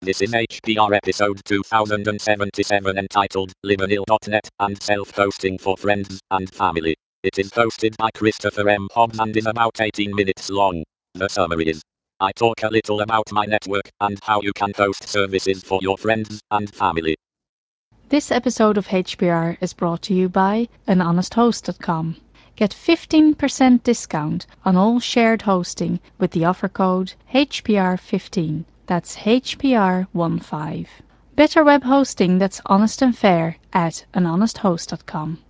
This is HPR episode 2077 entitled Limonil.net and Self-Hosting for Friends and Family. It is hosted by Christopher M. Hobbs and is about 18 minutes long. The summary is: I talk a little about my network and how you can host services for your friends and family. This episode of HPR is brought to you by anhonesthost.com. Get 15% discount on all shared hosting with the offer code HPR15. That's HPR15. Better web hosting that's honest and fair at anhonesthost.com.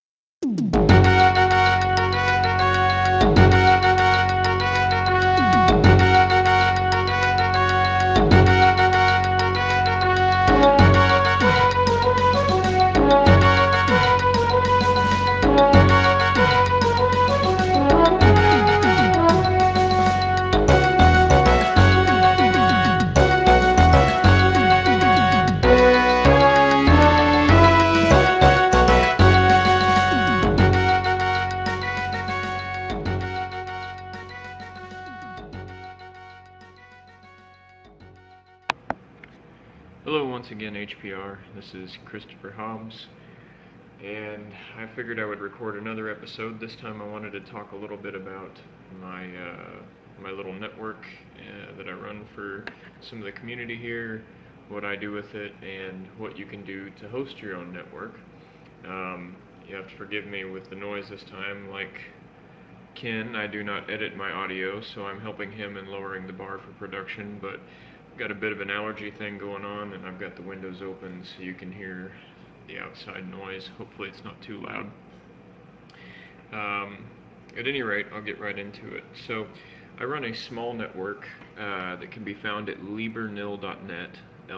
Hello, once again, HPR. This is Christopher Hobbs, and I figured I would record another episode. This time, I wanted to talk a little bit about my little network that I run for some of the community here, what I do with it, and what you can do to host your own network. You have to forgive me with the noise this time. Like Ken, I do not edit my audio, so I'm helping him in lowering the bar for production, but got a bit of an allergy thing going on, and I've got the windows open so you can hear the outside noise. Hopefully it's not too loud. At any rate, I'll get right into it. So I run a small network that can be found at libernil.net,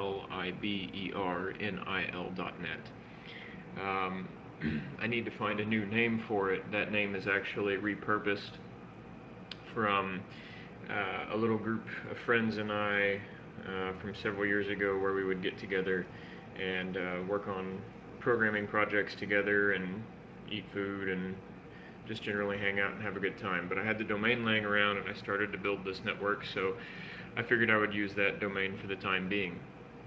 Libernil.net. I need to find a new name for it. That name is actually repurposed from a little group of friends and I from several years ago, where we would get together and work on programming projects together and eat food and just generally hang out and have a good time. But I had the domain laying around and I started to build this network, so I figured I would use that domain for the time being.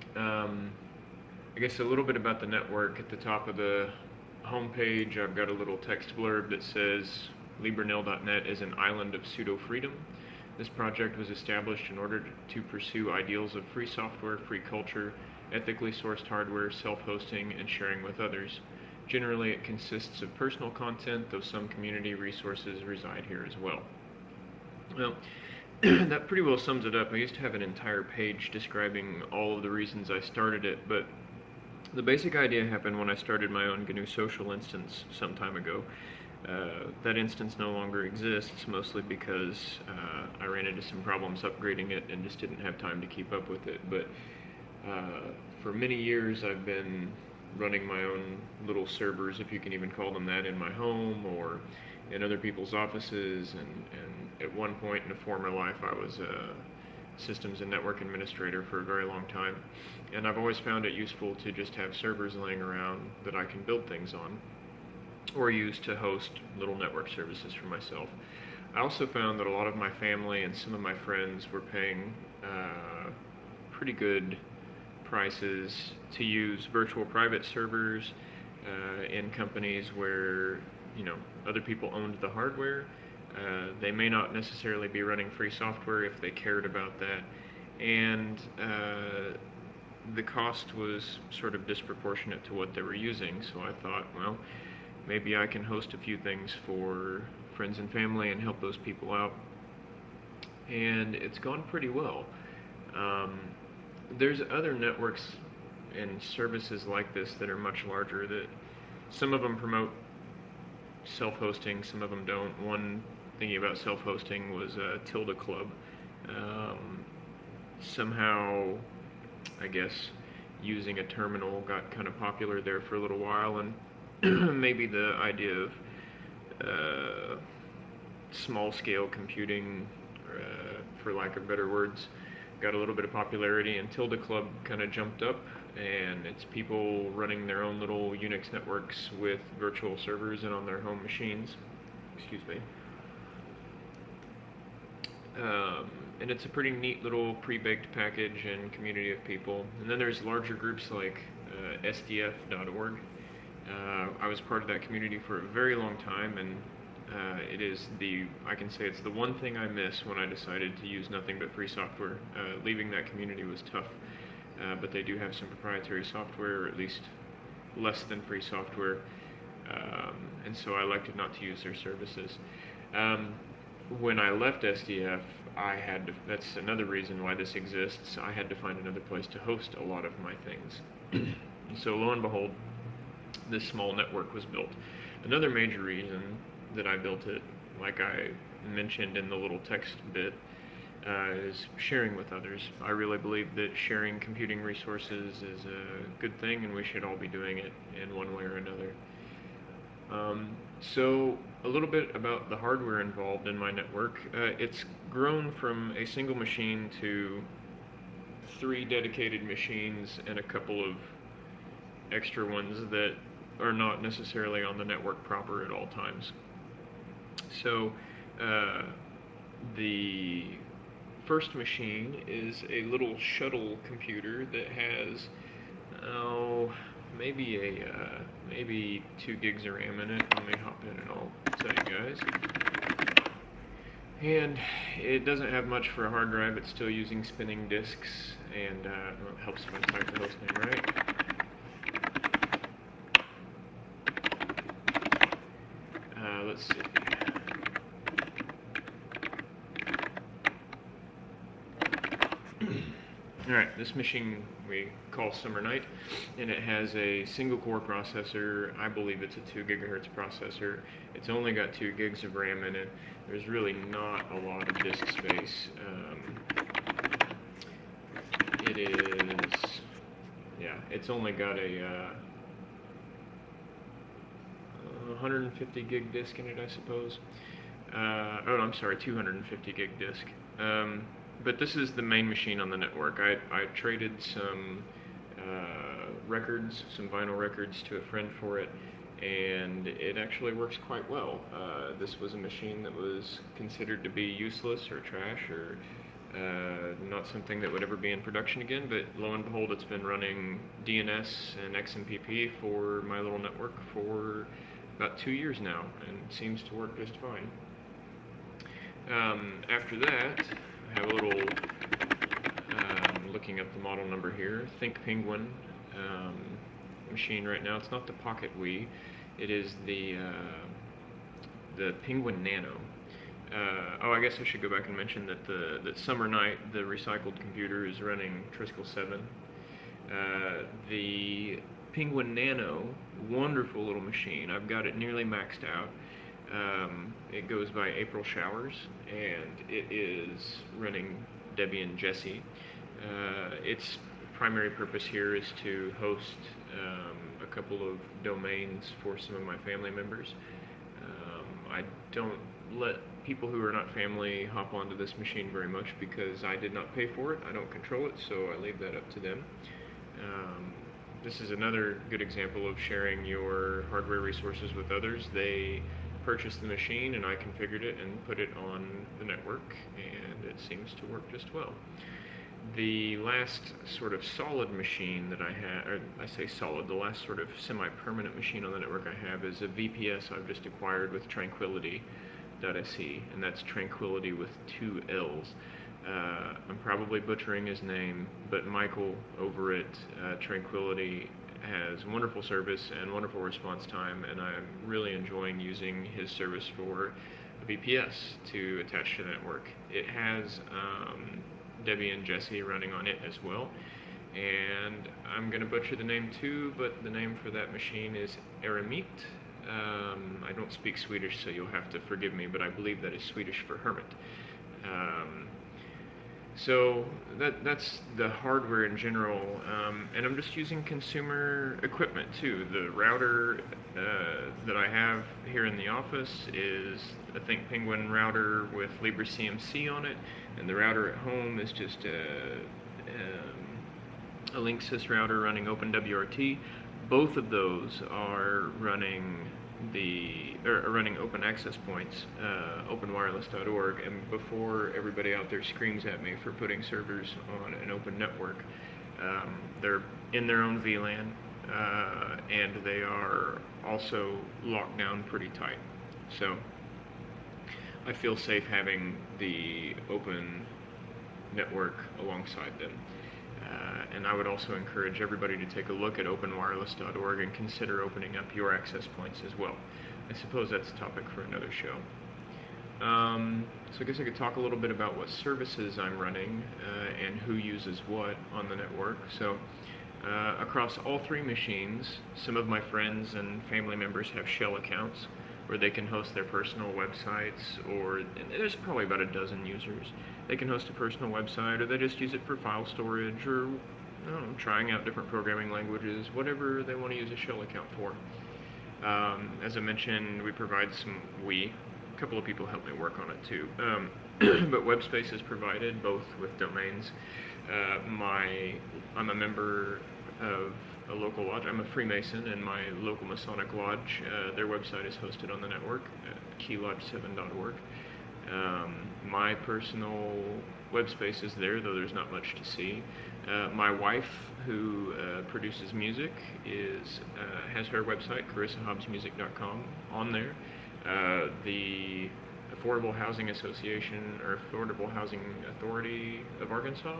I guess a little bit about the network. At the top of the homepage, I've got a little text blurb that says Libernil.net is an island of pseudo-freedom. This project was established in order to pursue ideals of free software, free culture, ethically sourced hardware, self-hosting, and sharing with others. Generally, it consists of personal content, though some community resources reside here as well. Well, that pretty well sums it up. I used to have an entire page describing all of the reasons I started it, but the basic idea happened when I started my own GNU Social instance some time ago. That instance no longer exists, mostly because I ran into some problems upgrading it and just didn't have time to keep up with it. But for many years I've been running my own little servers, if you can even call them that, in my home or in other people's offices, and at one point in a former life I was a systems and network administrator for a very long time, and I've always found it useful to just have servers laying around that I can build things on or use to host little network services for myself. I also found that a lot of my family and some of my friends were paying pretty good prices to use virtual private servers in companies where, you know, other people owned the hardware. They may not necessarily be running free software if they cared about that, and the cost was sort of disproportionate to what they were using. So I thought, well, maybe I can host a few things for friends and family and help those people out. And it's gone pretty well. There's other networks and services like this that are much larger, that some of them promote self-hosting, some of them don't. One thinking about self-hosting was Tilda Club. Somehow, I guess, using a terminal got kind of popular there for a little while, and maybe the idea of small-scale computing, for lack of better words, got a little bit of popularity, and Tilda Club kind of jumped up, and it's people running their own little Unix networks with virtual servers and on their home machines. Excuse me. and it's a pretty neat little pre-baked package and community of people. And then there's larger groups like SDF.org. I was part of that community for a very long time, and I can say it's the one thing I miss when I decided to use nothing but free software. Leaving that community was tough, but they do have some proprietary software, or at least less than free software, and so I elected not to use their services. When I left SDF, that's another reason why this exists, I had to find another place to host a lot of my things. So lo and behold, this small network was built. Another major reason that I built it, like I mentioned in the little text bit, is sharing with others. I really believe that sharing computing resources is a good thing, and we should all be doing it in one way or another. So a little bit about the hardware involved in my network. It's grown from a single machine to 3 dedicated machines and a couple of extra ones that are not necessarily on the network proper at all times. So the first machine is a little shuttle computer that has maybe 2 gigs of RAM in it. Let me hop in and I'll tell you guys. And it doesn't have much for a hard drive. It's still using spinning disks, and it helps if I type the host name right. Let's see. Alright, this machine we call Summer Night, and it has a single core processor. I believe it's a 2 gigahertz processor. It's only got 2 gigs of RAM in it. There's really not a lot of disk space. It's only got a 150 gig disk in it, I suppose. 250 gig disk. But this is the main machine on the network. I traded some records, some vinyl records, to a friend for it, and it actually works quite well. This was a machine that was considered to be useless or trash or not something that would ever be in production again, but lo and behold, it's been running DNS and XMPP for my little network for about 2 years now, and seems to work just fine. After that, I have a little, looking up the model number here, ThinkPenguin machine right now. It's not the Pocket Wii, it is the Penguin Nano. I guess I should go back and mention that that Summer Night, the recycled computer, is running Triskel 7. The Penguin Nano, wonderful little machine. I've got it nearly maxed out. It goes by April Showers, and it is running Debian Jessie. Its primary purpose here is to host a couple of domains for some of my family members. I don't let people who are not family hop onto this machine very much because I did not pay for it. I don't control it, so I leave that up to them. This is another good example of sharing your hardware resources with others. They purchased the machine and I configured it and put it on the network, and it seems to work just well. The last sort of solid machine that I have, or I say solid, the last sort of semi-permanent machine on the network I have is a VPS I've just acquired with Tranquility.se, and that's Tranquility with 2 L's. I'm probably butchering his name, but Michael over at Tranquility has wonderful service and wonderful response time, and I'm really enjoying using his service for a VPS to attach to the network. It has Debian Jessie running on it as well, and I'm going to butcher the name too, but the name for that machine is Eremit. I don't speak Swedish, so you'll have to forgive me, but I believe that is Swedish for hermit. So that's the hardware in general, and I'm just using consumer equipment too. The router that I have here in the office is a ThinkPenguin router with LibreCMC on it, and the router at home is just a Linksys router running OpenWRT. Both of those are running running open access points, openwireless.org, and before everybody out there screams at me for putting servers on an open network, they're in their own VLAN, and they are also locked down pretty tight. So I feel safe having the open network alongside them. And I would also encourage everybody to take a look at openwireless.org and consider opening up your access points as well. I suppose that's a topic for another show. So I guess I could talk a little bit about what services I'm running and who uses what on the network. So across all three machines, some of my friends and family members have shell accounts where they can host their personal websites, or there's probably about a dozen users. They can host a personal website, or they just use it for file storage, or I don't know, trying out different programming languages, whatever they want to use a shell account for. As I mentioned, a couple of people help me work on it too. But WebSpace is provided both with domains. I'm a member of a local lodge. I'm a Freemason, and my local Masonic lodge, their website is hosted on the network at keylodge7.org. My personal webspace is there, though there's not much to see. My wife, who produces music, has her website, carissahobbsmusic.com, on there. The Affordable Housing Association, or Affordable Housing Authority of Arkansas,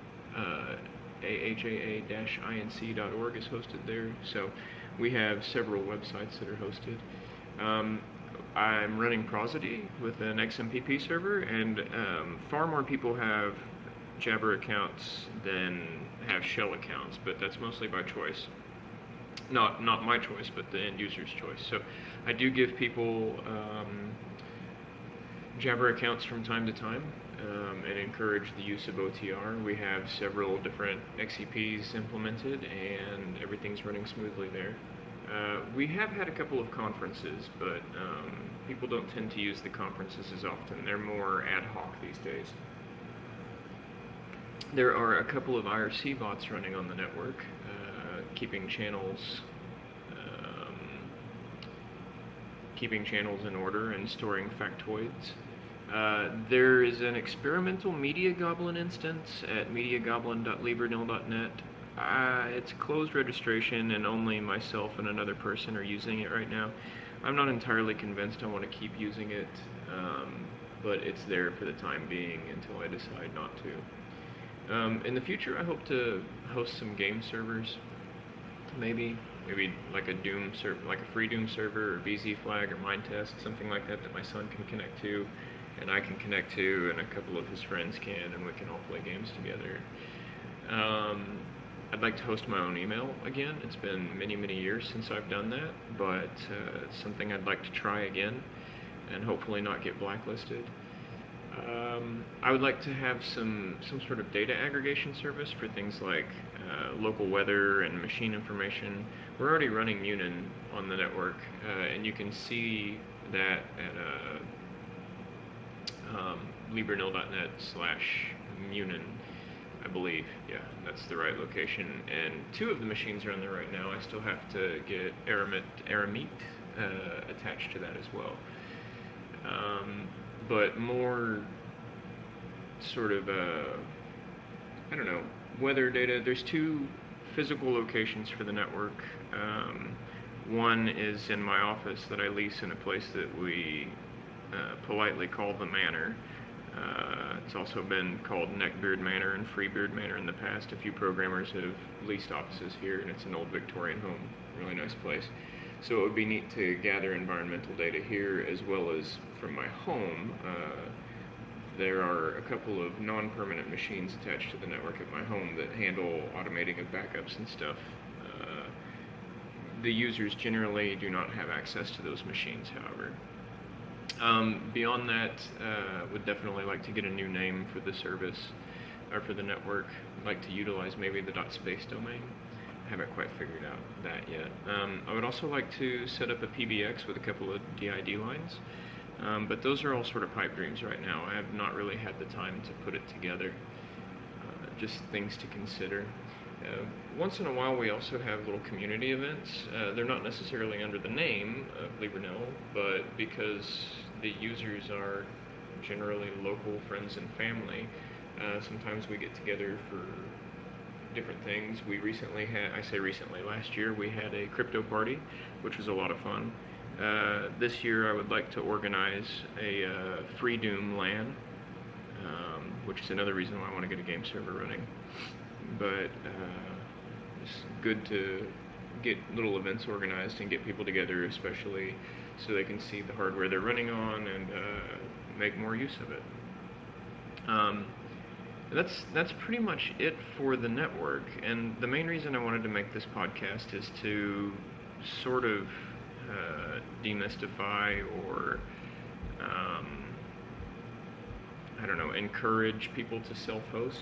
AHAA-inc.org is hosted there. So we have several websites that are hosted. I'm running Prosody with an XMPP server, and far more people have Jabber accounts than have shell accounts, but that's mostly by choice. Not my choice, but the end user's choice. So I do give people Jabber accounts from time to time, and encourage the use of OTR. We have several different XCPs implemented, and everything's running smoothly there. We have had a couple of conferences, but people don't tend to use the conferences as often. They're more ad hoc these days. There are a couple of IRC bots running on the network, keeping channels in order and storing factoids. There is an experimental Media Goblin instance at mediagoblin.libernil.net. It's closed registration, and only myself and another person are using it right now. I'm not entirely convinced I want to keep using it, but it's there for the time being until I decide not to. In the future, I hope to host some game servers, maybe like a Doom server, like a free Doom server, or BZFlag, or Mindtest, something like that my son can connect to, and I can connect to, and a couple of his friends can, and we can all play games together. I'd like to host my own email again. It's been many, many years since I've done that, but it's something I'd like to try again, and hopefully not get blacklisted. I would like to have some sort of data aggregation service for things like local weather and machine information. We're already running Munin on the network, and you can see that at libernil.net/Munin, I believe. Yeah, that's the right location. And 2 of the machines are on there right now. I still have to get Aramete attached to that as well. But more sort of, I don't know, weather data. There's 2 physical locations for the network. One is in my office that I lease in a place that we politely call the Manor. It's also been called Neckbeard Manor and Freebeard Manor in the past. A few programmers have leased offices here, and it's an old Victorian home. Really nice place. So it would be neat to gather environmental data here as well as from my home. There are a couple of non-permanent machines attached to the network at my home that handle automating of backups and stuff. The users generally do not have access to those machines, however. Beyond that, would definitely like to get a new name for the service, or for the network. I'd like to utilize maybe the .space domain. I haven't quite figured out that yet. I would also like to set up a PBX with a couple of DID lines, but those are all sort of pipe dreams right now. I have not really had the time to put it together. Just things to consider. Once in a while, we also have little community events. They're not necessarily under the name of Libernil, but because the users are generally local friends and family, sometimes we get together for different things. We recently had, I say recently, last year we had a crypto party, which was a lot of fun. This year I would like to organize a free Doom LAN, which is another reason why I want to get a game server running. But it's good to get little events organized and get people together, especially so they can see the hardware they're running on and make more use of it. That's pretty much it for the network. And the main reason I wanted to make this podcast is to sort of demystify or I don't know, encourage people to self-host.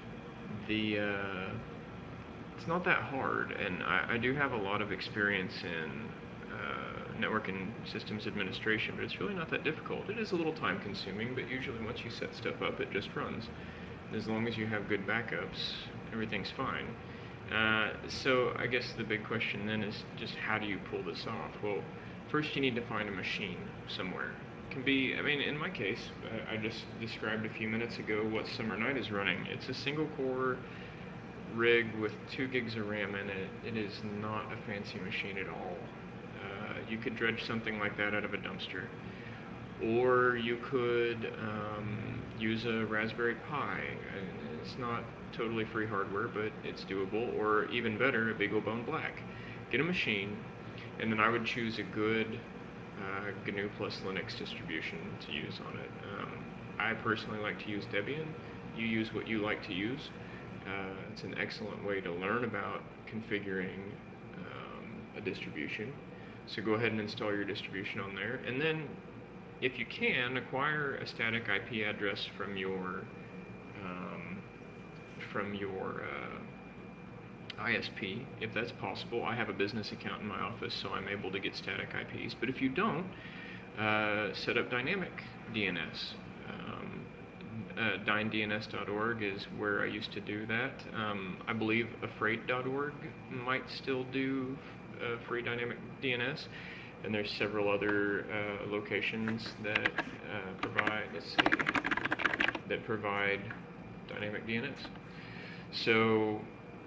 It's not that hard, and I do have a lot of experience in network and systems administration, but it's really not that difficult. It is a little time consuming, but usually once you set stuff up, it just runs. As long as you have good backups, everything's fine. So I guess the big question then is just how do you pull this off? Well, first you need to find a machine somewhere. It can be, I mean, in my case, I just described a few minutes ago what Summer Night is running. It's a single core rig with 2 gigs of RAM in it. It is not a fancy machine at all. You could dredge something like that out of a dumpster. Or you could use a Raspberry Pi. It's not totally free hardware, but it's doable. Or even better, a BeagleBone Black. Get a machine, and then I would choose a good GNU plus Linux distribution to use on it. I personally like to use Debian. You use what you like to use. It's an excellent way to learn about configuring a distribution. So go ahead and install your distribution on there, and then if you can, acquire a static IP address from your ISP, if that's possible. I have a business account in my office, so I'm able to get static IPs. But if you don't, set up dynamic DNS. DynDNS.org is where I used to do that. I believe Afraid.org might still do free dynamic DNS, and there's several other locations that provide dynamic DNS. So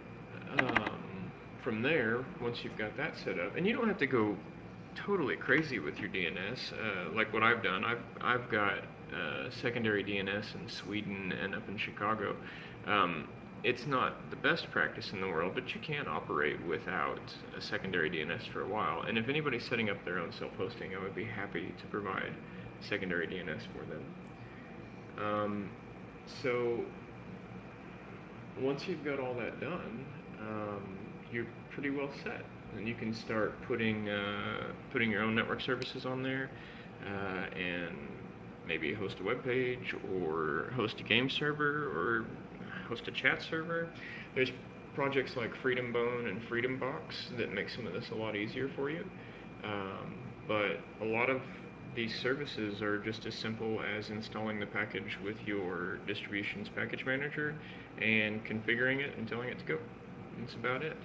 from there, once you've got that set up, and you don't have to go totally crazy with your DNS, like what I've done. I've got secondary DNS in Sweden and up in Chicago. It's not the best practice in the world, but you can operate without a secondary DNS for a while. And if anybody's setting up their own self-hosting, I would be happy to provide secondary DNS for them. So once you've got all that done, you're pretty well set, and you can start putting your own network services on there, and maybe host a web page, or host a game server, or host a chat server. There's projects like FreedomBone and FreedomBox that make some of this a lot easier for you, but a lot of these services are just as simple as installing the package with your distribution's package manager and configuring it and telling it to go. That's about it.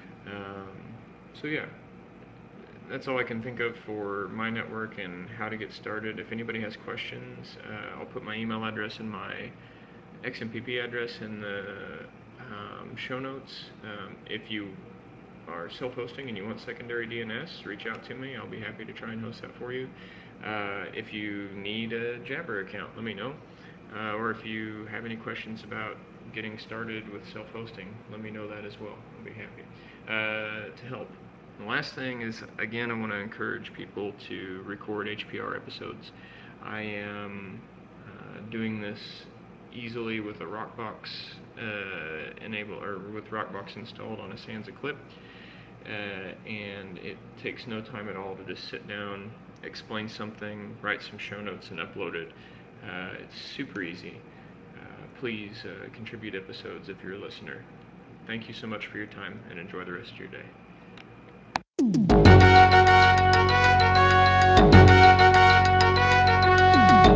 So yeah, that's all I can think of for my network and how to get started. If anybody has questions, I'll put my email address and my XMPP address in the show notes. If you are self-hosting and you want secondary DNS, reach out to me. I'll be happy to try and host that for you. If you need a Jabber account, let me know. Or if you have any questions about getting started with self-hosting, let me know that as well. I'll be happy to help. The last thing is, again, I want to encourage people to record HPR episodes. I am doing this easily with a Rockbox with Rockbox installed on a Sansa clip, and it takes no time at all to just sit down, explain something, write some show notes, and upload it. It's super easy. Please contribute episodes if you're a listener. Thank you so much for your time, and enjoy the rest of your day.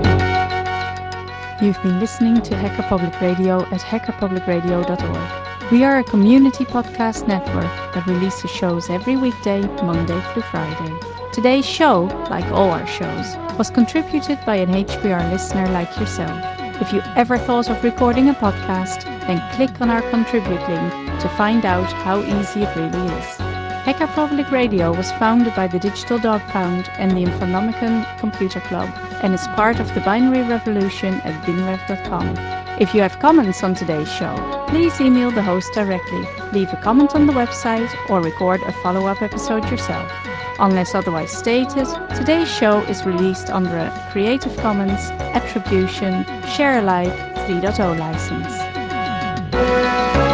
You've been listening to Hacker Public Radio at hackerpublicradio.org. We are a community podcast network that releases shows every weekday, Monday through Friday. Today's show, like all our shows, was contributed by an HPR listener like yourself. If you ever thought of recording a podcast, then click on our contribute link to find out how easy it really is. Hacker Public Radio was founded by the Digital Dog Pound and the Infonomicon Computer Club and is part of the binary revolution at binrev.com. If you have comments on today's show, please email the host directly, leave a comment on the website, or record a follow-up episode yourself. Unless otherwise stated, today's show is released under a Creative Commons Attribution Share Alike 3.0 license.